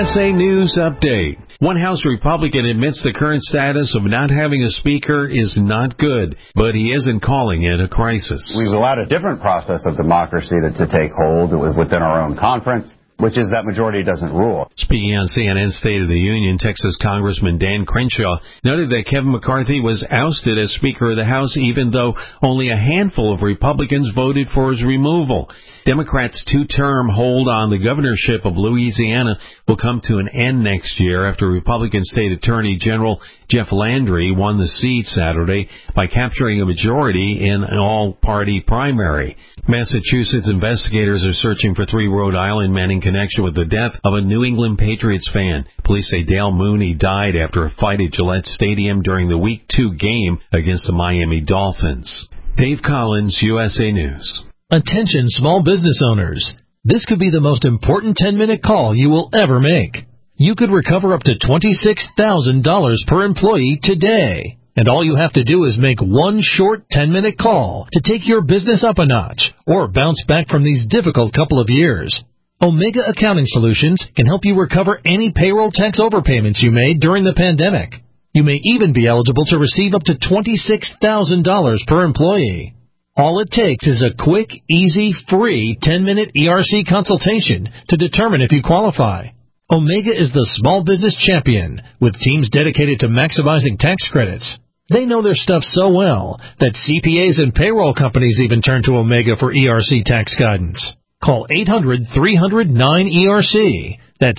USA News Update. One House Republican admits the current status of not having a speaker is not good, but he isn't calling it a crisis. We've allowed a different process of democracy to take hold within our own conference, which is that majority doesn't rule. Speaking on CNN's State of the Union, Texas Congressman Dan Crenshaw noted that Kevin McCarthy was ousted as Speaker of the House even though only a handful of Republicans voted for his removal. Democrats' two-term hold on the governorship of Louisiana will come to an end next year after Republican State Attorney General Jeff Landry won the seat Saturday by capturing a majority in an all-party primary. Massachusetts investigators are searching for 3 Rhode Island men in connection with the death of a New England Patriots fan. Police say Dale Mooney died after a fight at Gillette Stadium during the Week 2 game against the Miami Dolphins. Dave Collins, USA News. Attention small business owners. This could be the most important 10-minute call you will ever make. You could recover up to $26,000 per employee today. And all you have to do is make one short 10-minute call to take your business up a notch or bounce back from these difficult couple of years. Omega Accounting Solutions can help you recover any payroll tax overpayments you made during the pandemic. You may even be eligible to receive up to $26,000 per employee. All it takes is a quick, easy, free 10-minute ERC consultation to determine if you qualify. Omega is the small business champion with teams dedicated to maximizing tax credits. They know their stuff so well that CPAs and payroll companies even turn to Omega for ERC tax guidance. Call 800-300-9ERC. That's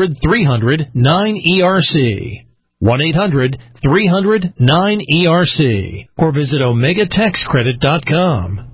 800-300-9ERC. 1-800-300-9ERC. Or visit OmegaTaxCredit.com.